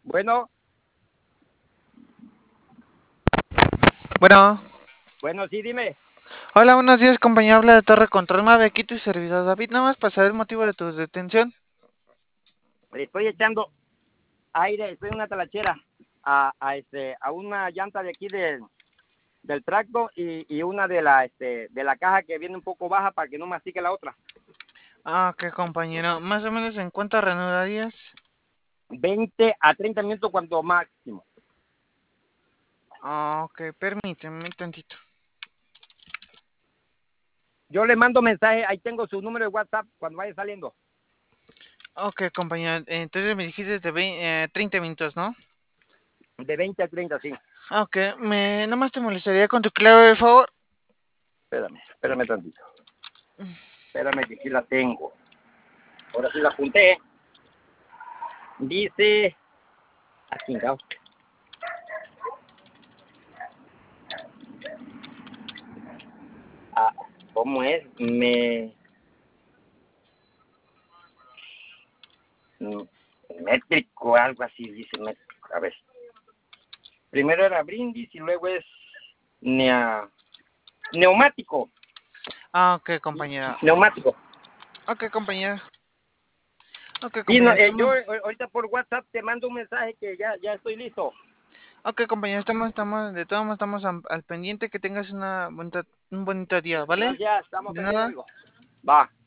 Bueno, Bueno, bueno, sí, dime. hola, buenos días, compañero. Habla de Torre Control Mave, aquí tu servidor David. Nada más para saber el motivo de tu detención. Le estoy echando aire, estoy en una talachera a una llanta de aquí del tracto y una de la caja que viene un poco baja para que no mastique la otra. Ah, ok, compañero. Más o menos en cuánto reanudarías. 20 a 30 minutos cuando máximo. Ah, ok, permíteme tantito. Yo le mando mensaje, ahí tengo su número de WhatsApp cuando vaya saliendo. Ok, compañero. Entonces me dijiste de 30 minutos, ¿no? De 20 a 30, sí. Ah, ok, nada más te molestaría con tu clave, de favor. Espérame tantito. Espérame que aquí la tengo. Ahora sí la apunté. Dice, aquí, ¿no? Ah, ¿cómo es? Métrico, algo así dice métrico. A ver, primero era brindis y luego es nea, neumático. Ah, ok, compañero. Neumático. Ok, compañero. Ok, Sí, no, compañero, yo estamos. ahorita por WhatsApp te mando un mensaje que ya estoy listo. Ok, compañero, de todos modos estamos al pendiente. Que tengas un bonito día, ¿vale? Gracias, estamos De pendientes, nada. amigo. Va.